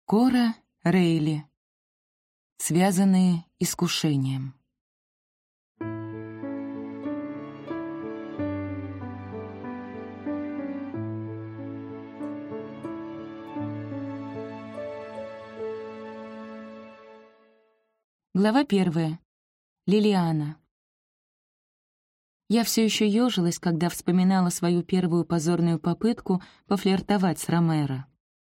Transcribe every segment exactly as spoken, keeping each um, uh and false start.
Кора Рейли. Связанные искушением. Глава первая. Лилиана. Я все еще ежилась, когда вспоминала свою первую позорную попытку пофлиртовать с Ромеро.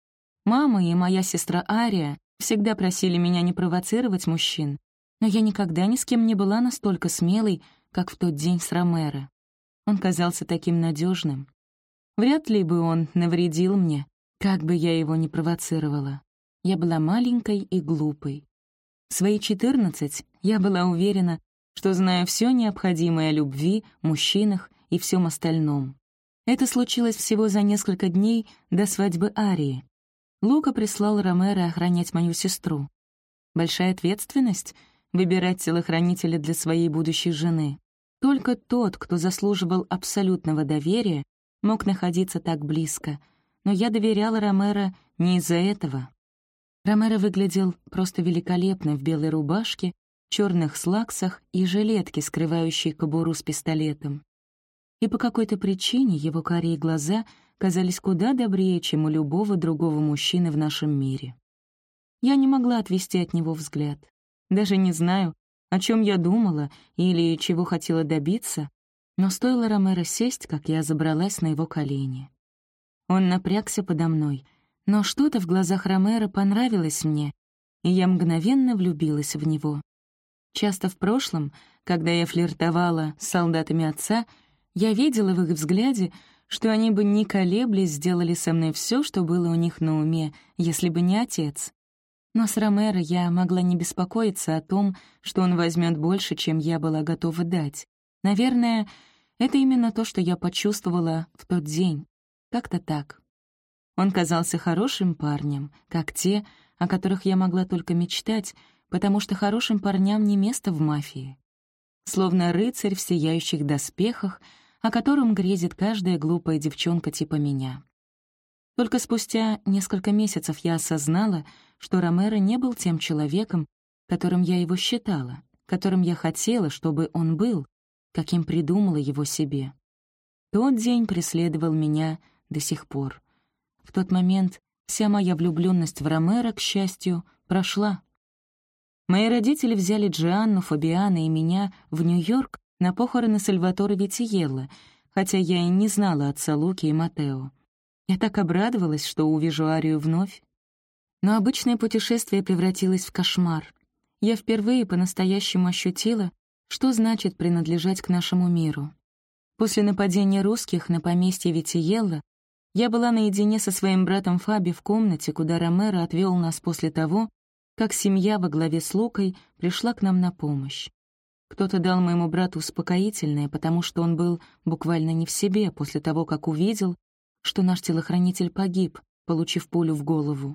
Мама и моя сестра Ария всегда просили меня не провоцировать мужчин, но я никогда ни с кем не была настолько смелой, как в тот день с Ромеро. Он казался таким надежным. Вряд ли бы он навредил мне, как бы я его ни провоцировала. Я была маленькой и глупой. В свои четырнадцать я была уверена, что знаю все необходимое о любви, мужчинах и всем остальном. Это случилось всего за несколько дней до свадьбы Арии. Лука прислал Ромеро охранять мою сестру. Большая ответственность — выбирать телохранителя для своей будущей жены. Только тот, кто заслуживал абсолютного доверия, мог находиться так близко, но я доверяла Ромеро не из-за этого. Ромеро выглядел просто великолепно в белой рубашке, черных слаксах и жилетке, скрывающей кобуру с пистолетом. И по какой-то причине его карие глаза казались куда добрее, чем у любого другого мужчины в нашем мире. Я не могла отвести от него взгляд. Даже не знаю, о чем я думала или чего хотела добиться, но стоило Ромеро сесть, как я забралась на его колени. Он напрягся подо мной, но что-то в глазах Ромеро понравилось мне, и я мгновенно влюбилась в него. Часто в прошлом, когда я флиртовала с солдатами отца, я видела в их взгляде, что они бы не колеблясь сделали со мной все, что было у них на уме, если бы не отец. Но с Ромеро я могла не беспокоиться о том, что он возьмет больше, чем я была готова дать. Наверное, это именно то, что я почувствовала в тот день. Как-то так. Он казался хорошим парнем, как те, о которых я могла только мечтать, потому что хорошим парням не место в мафии. Словно рыцарь в сияющих доспехах, о котором грезит каждая глупая девчонка типа меня. Только спустя несколько месяцев я осознала, что Ромеро не был тем человеком, которым я его считала, которым я хотела, чтобы он был, каким придумала его себе. Тот день преследовал меня до сих пор. В тот момент вся моя влюблённость в Ромеро, к счастью, прошла. Мои родители взяли Джианну, Фабиана и меня в Нью-Йорк на похороны Сальваторе Витиелло, хотя я и не знала отца Луки и Матео. Я так обрадовалась, что увижу Арию вновь. Но обычное путешествие превратилось в кошмар. Я впервые по-настоящему ощутила, что значит принадлежать к нашему миру. После нападения русских на поместье Витиелло я была наедине со своим братом Фаби в комнате, куда Ромеро отвел нас после того, как семья во главе с Лукой пришла к нам на помощь. Кто-то дал моему брату успокоительное, потому что он был буквально не в себе после того, как увидел, что наш телохранитель погиб, получив пулю в голову.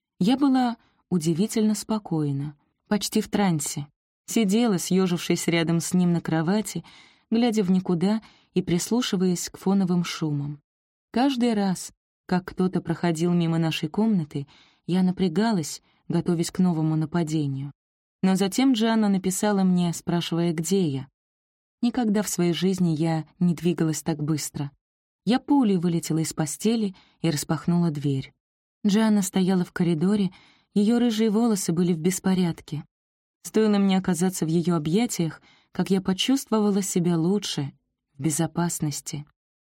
Я была удивительно спокойна, почти в трансе. Сидела, съежившись рядом с ним на кровати, глядя в никуда и прислушиваясь к фоновым шумам. Каждый раз, как кто-то проходил мимо нашей комнаты, я напрягалась, готовясь к новому нападению. Но затем Джианна написала мне, спрашивая, где я. Никогда в своей жизни я не двигалась так быстро. Я пулей вылетела из постели и распахнула дверь. Джианна стояла в коридоре, ее рыжие волосы были в беспорядке. Стоило мне оказаться в ее объятиях, как я почувствовала себя лучше, в безопасности.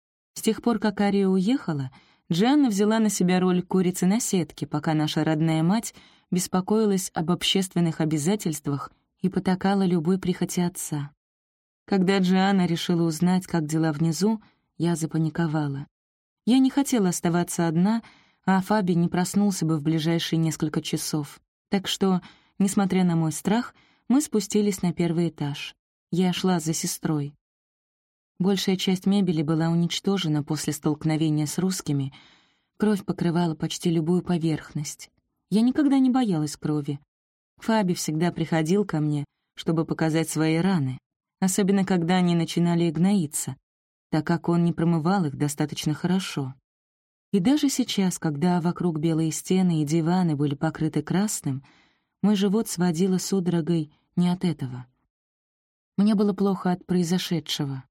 С тех пор, как Ария уехала, Джианна взяла на себя роль курицы на сетке, пока наша родная мать беспокоилась об общественных обязательствах и потакала любой прихоти отца. Когда Джианна решила узнать, как дела внизу, я запаниковала. Я не хотела оставаться одна, а Фаби не проснулся бы в ближайшие несколько часов. Так что, несмотря на мой страх, мы спустились на первый этаж. Я шла за сестрой. Большая часть мебели была уничтожена после столкновения с русскими. Кровь покрывала почти любую поверхность. Я никогда не боялась крови. Фаби всегда приходил ко мне, чтобы показать свои раны, особенно когда они начинали гноиться, так как он не промывал их достаточно хорошо. И даже сейчас, когда вокруг белые стены и диваны были покрыты красным, мой живот сводило судорогой не от этого. Мне было плохо от произошедшего.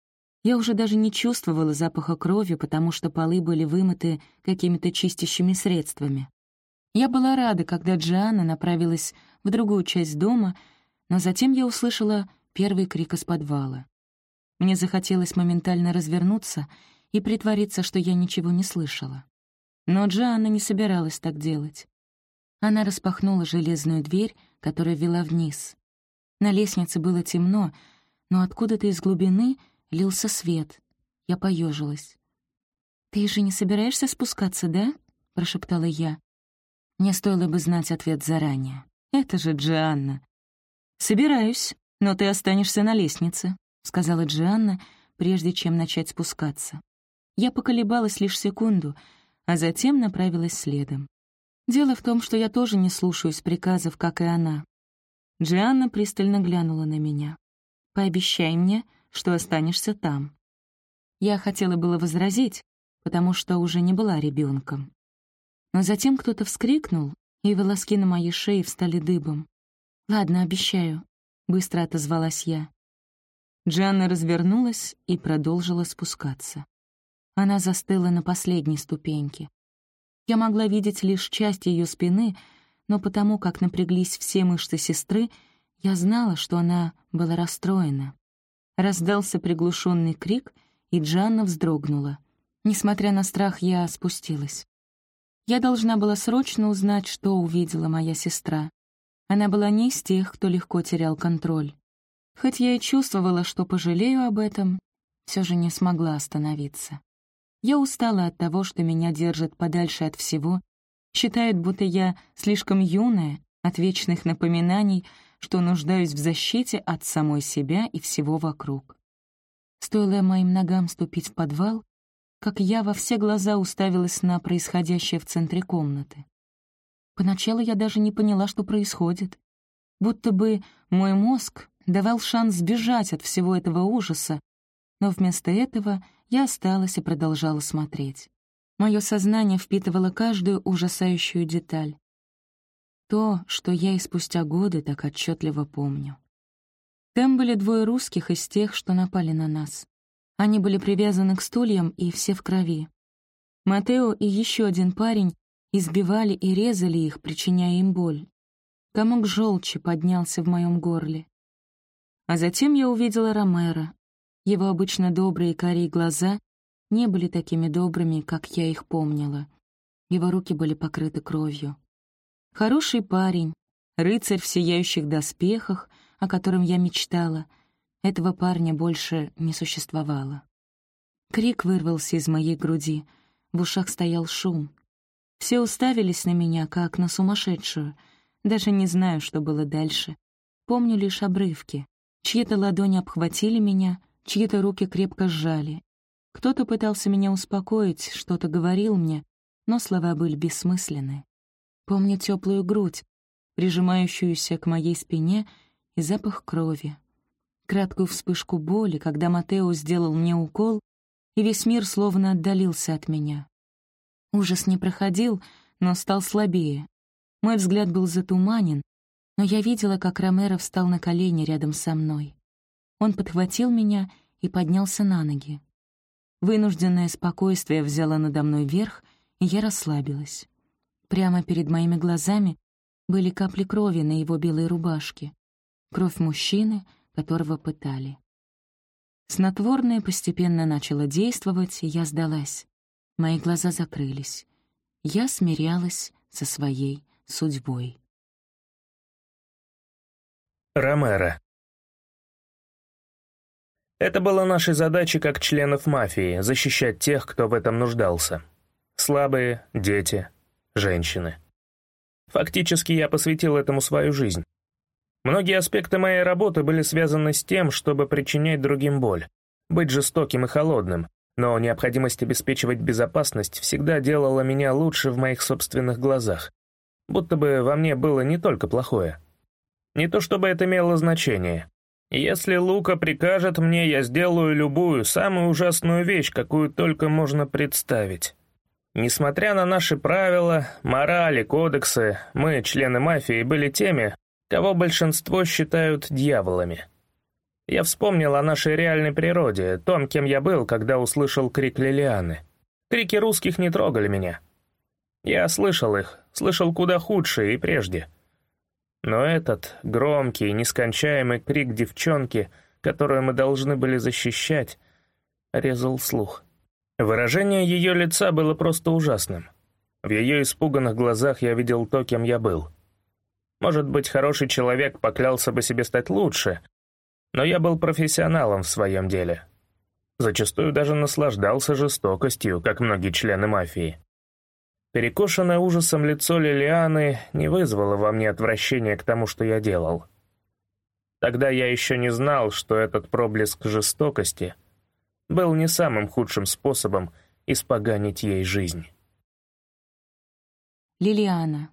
Я уже даже не чувствовала запаха крови, потому что полы были вымыты какими-то чистящими средствами. Я была рада, когда Джианна направилась в другую часть дома, но затем я услышала первый крик из подвала. Мне захотелось моментально развернуться и притвориться, что я ничего не слышала. Но Джианна не собиралась так делать. Она распахнула железную дверь, которая вела вниз. На лестнице было темно, но откуда-то из глубины лился свет. Я поежилась. «Ты же не собираешься спускаться, да?» — прошептала я. Мне стоило бы знать ответ заранее. «Это же Джианна». «Собираюсь, но ты останешься на лестнице», — сказала Джианна, прежде чем начать спускаться. Я поколебалась лишь секунду, а затем направилась следом. Дело в том, что я тоже не слушаюсь приказов, как и она. Джианна пристально глянула на меня. «Пообещай мне, что останешься там». Я хотела было возразить, потому что уже не была ребенком. Но затем кто-то вскрикнул, и волоски на моей шее встали дыбом. «Ладно, обещаю», — быстро отозвалась я. Джианна развернулась и продолжила спускаться. Она застыла на последней ступеньке. Я могла видеть лишь часть ее спины, но потому как напряглись все мышцы сестры, я знала, что она была расстроена. Раздался приглушенный крик, и Джианна вздрогнула. Несмотря на страх, я спустилась. Я должна была срочно узнать, что увидела моя сестра. Она была не из тех, кто легко терял контроль. Хоть я и чувствовала, что пожалею об этом, все же не смогла остановиться. Я устала от того, что меня держат подальше от всего, считают, будто я слишком юная, от вечных напоминаний, что нуждаюсь в защите от самой себя и всего вокруг. Стоило моим ногам ступить в подвал, как я во все глаза уставилась на происходящее в центре комнаты. Поначалу я даже не поняла, что происходит. Будто бы мой мозг давал шанс сбежать от всего этого ужаса, но вместо этого я осталась и продолжала смотреть. Мое сознание впитывало каждую ужасающую деталь. То, что я и спустя годы так отчетливо помню. Там были двое русских из тех, что напали на нас. Они были привязаны к стульям и все в крови. Матео и еще один парень избивали и резали их, причиняя им боль. Комок желчи поднялся в моем горле. А затем я увидела Ромеро. Его обычно добрые карие глаза не были такими добрыми, как я их помнила. Его руки были покрыты кровью. Хороший парень, рыцарь в сияющих доспехах, о котором я мечтала, этого парня больше не существовало. Крик вырвался из моей груди, в ушах стоял шум. Все уставились на меня, как на сумасшедшую. Даже не знаю, что было дальше. Помню лишь обрывки. Чьи-то ладони обхватили меня, чьи-то руки крепко сжали. Кто-то пытался меня успокоить, что-то говорил мне, но слова были бессмысленны. Помню теплую грудь, прижимающуюся к моей спине, и запах крови. Краткую вспышку боли, когда Матео сделал мне укол, и весь мир словно отдалился от меня. Ужас не проходил, но стал слабее. Мой взгляд был затуманен, но я видела, как Ромеро встал на колени рядом со мной. Он подхватил меня и поднялся на ноги. Вынужденное спокойствие взяло надо мной верх, и я расслабилась. Прямо перед моими глазами были капли крови на его белой рубашке. Кровь мужчины, которого пытали. Снотворное постепенно начало действовать, и я сдалась. Мои глаза закрылись. Я смирялась со своей судьбой. Ромеро. Это было нашей задачей как членов мафии — защищать тех, кто в этом нуждался. Слабые, дети, женщины. Фактически я посвятил этому свою жизнь. Многие аспекты моей работы были связаны с тем, чтобы причинять другим боль, быть жестоким и холодным, но необходимость обеспечивать безопасность всегда делала меня лучше в моих собственных глазах, будто бы во мне было не только плохое. Не то чтобы это имело значение. Если Лука прикажет мне, я сделаю любую, самую ужасную вещь, какую только можно представить. Несмотря на наши правила, морали, кодексы, мы, члены мафии, были теми, кого большинство считают дьяволами. Я вспомнил о нашей реальной природе, том, кем я был, когда услышал крик Лилианы. Крики русских не трогали меня. Я слышал их, слышал куда худшие и прежде. Но этот громкий, нескончаемый крик девчонки, которую мы должны были защищать, резал слух. Выражение ее лица было просто ужасным. В ее испуганных глазах я видел то, кем я был. Может быть, хороший человек поклялся бы себе стать лучше, но я был профессионалом в своем деле. Зачастую даже наслаждался жестокостью, как многие члены мафии. Перекошенное ужасом лицо Лилианы не вызвало во мне отвращения к тому, что я делал. Тогда я еще не знал, что этот проблеск жестокости был не самым худшим способом испоганить ей жизнь. Лилиана.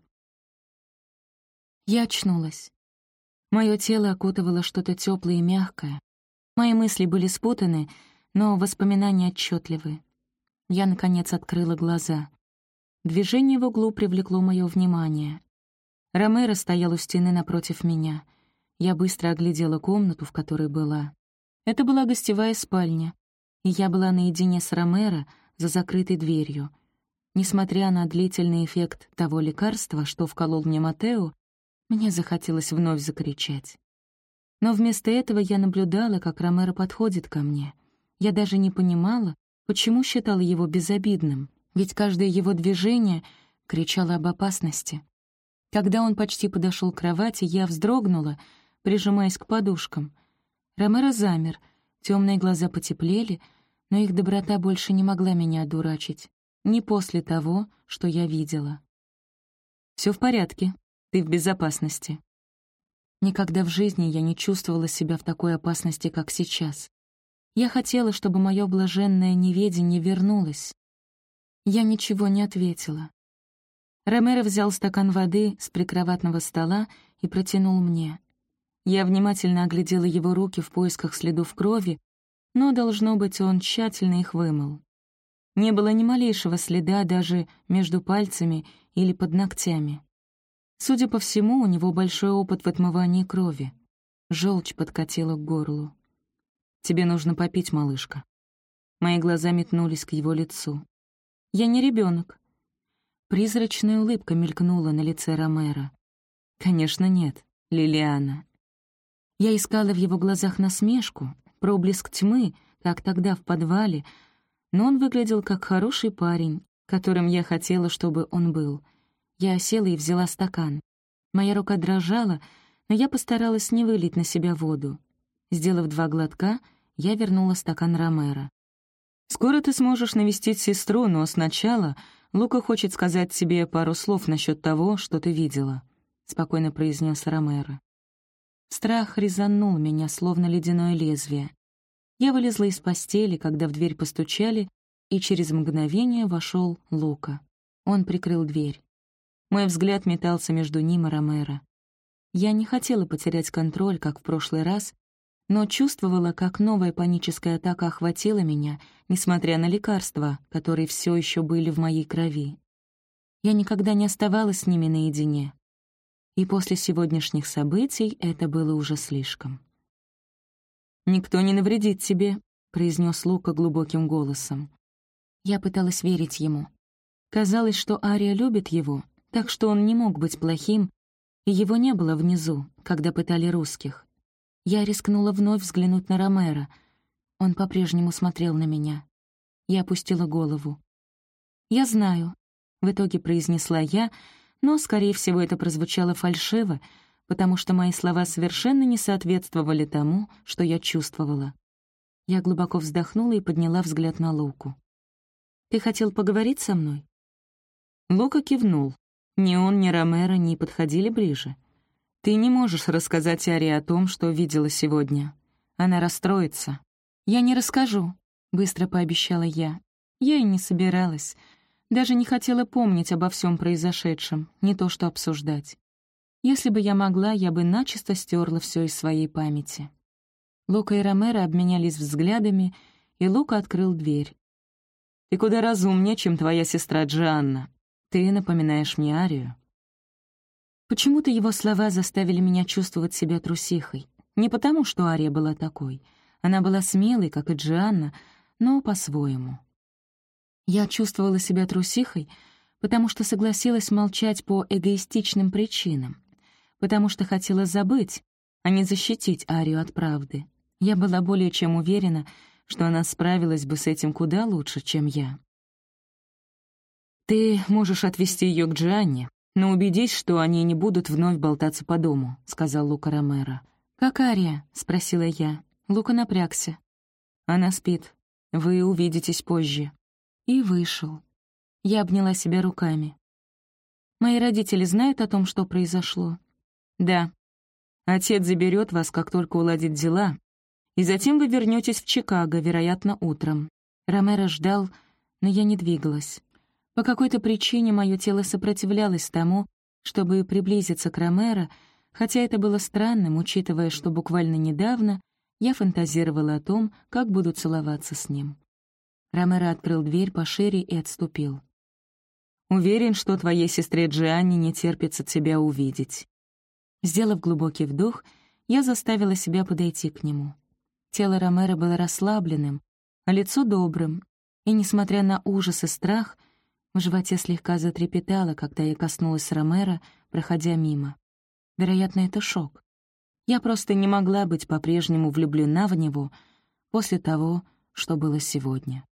Я очнулась. Мое тело окутывало что-то теплое и мягкое. Мои мысли были спутаны, но воспоминания отчетливы. Я, наконец, открыла глаза. Движение в углу привлекло мое внимание. Ромеро стоял у стены напротив меня. Я быстро оглядела комнату, в которой была. Это была гостевая спальня, и я была наедине с Ромеро за закрытой дверью. Несмотря на длительный эффект того лекарства, что вколол мне Матео, мне захотелось вновь закричать. Но вместо этого я наблюдала, как Ромеро подходит ко мне. Я даже не понимала, почему считала его безобидным, ведь каждое его движение кричало об опасности. Когда он почти подошел к кровати, я вздрогнула, прижимаясь к подушкам. Ромеро замер, темные глаза потеплели, но их доброта больше не могла меня одурачить. Не после того, что я видела. «Все в порядке, ты в безопасности». Никогда в жизни я не чувствовала себя в такой опасности, как сейчас. Я хотела, чтобы мое блаженное неведение вернулось. Я ничего не ответила. Ромеро взял стакан воды с прикроватного стола и протянул мне. Я внимательно оглядела его руки в поисках следов крови, но, должно быть, он тщательно их вымыл. Не было ни малейшего следа даже между пальцами или под ногтями. Судя по всему, у него большой опыт в отмывании крови. Желчь подкатила к горлу. «Тебе нужно попить, малышка». Мои глаза метнулись к его лицу. «Я не ребенок». Призрачная улыбка мелькнула на лице Ромеро. «Конечно нет, Лилиана». Я искала в его глазах насмешку, проблеск тьмы, как тогда в подвале, но он выглядел как хороший парень, которым я хотела, чтобы он был. Я села и взяла стакан. Моя рука дрожала, но я постаралась не вылить на себя воду. Сделав два глотка, я вернула стакан Ромеро. «Скоро ты сможешь навестить сестру, но сначала Лука хочет сказать тебе пару слов насчет того, что ты видела», — спокойно произнес Ромеро. Страх резанул меня, словно ледяное лезвие. Я вылезла из постели, когда в дверь постучали, и через мгновение вошел Лука. Он прикрыл дверь. Мой взгляд метался между ним и Ромеро. Я не хотела потерять контроль, как в прошлый раз, но чувствовала, как новая паническая атака охватила меня, несмотря на лекарства, которые все еще были в моей крови. Я никогда не оставалась с ними наедине. И после сегодняшних событий это было уже слишком. «Никто не навредит тебе», — произнес Лука глубоким голосом. Я пыталась верить ему. Казалось, что Ария любит его, так что он не мог быть плохим, и его не было внизу, когда пытали русских. Я рискнула вновь взглянуть на Ромеро. Он по-прежнему смотрел на меня. Я опустила голову. «Я знаю», — в итоге произнесла я, но, скорее всего, это прозвучало фальшиво, потому что мои слова совершенно не соответствовали тому, что я чувствовала. Я глубоко вздохнула и подняла взгляд на Луку. «Ты хотел поговорить со мной?» Лука кивнул. Ни он, ни Ромеро не подходили ближе. «Ты не можешь рассказать Арии о том, что видела сегодня. Она расстроится». «Я не расскажу», — быстро пообещала я. Я и не собиралась. Даже не хотела помнить обо всем произошедшем, не то что обсуждать. Если бы я могла, я бы начисто стерла все из своей памяти. Лука и Ромеро обменялись взглядами, и Лука открыл дверь. Ты куда разумнее, чем твоя сестра Джианна. Ты напоминаешь мне Арию». Почему-то его слова заставили меня чувствовать себя трусихой. Не потому, что Ария была такой. Она была смелой, как и Джианна, но по-своему. Я чувствовала себя трусихой, потому что согласилась молчать по эгоистичным причинам, потому что хотела забыть, а не защитить Арию от правды. Я была более чем уверена, что она справилась бы с этим куда лучше, чем я. «Ты можешь отвезти ее к Джианне, но убедись, что они не будут вновь болтаться по дому», — сказал Лука Ромеро. «Как Ария?» — спросила я. Лука напрягся. «Она спит. Вы увидитесь позже». И вышел. Я обняла себя руками. «Мои родители знают о том, что произошло?» «Да. Отец заберет вас, как только уладит дела, и затем вы вернетесь в Чикаго, вероятно, утром». Ромеро ждал, но я не двигалась. По какой-то причине мое тело сопротивлялось тому, чтобы приблизиться к Ромеро, хотя это было странным, учитывая, что буквально недавно я фантазировала о том, как буду целоваться с ним. Ромеро открыл дверь пошире и отступил. «Уверен, что твоей сестре Джианне не терпится тебя увидеть». Сделав глубокий вдох, я заставила себя подойти к нему. Тело Ромеро было расслабленным, а лицо добрым, и, несмотря на ужас и страх, в животе слегка затрепетало, когда я коснулась Ромеро, проходя мимо. Вероятно, это шок. Я просто не могла быть по-прежнему влюблена в него после того, что было сегодня.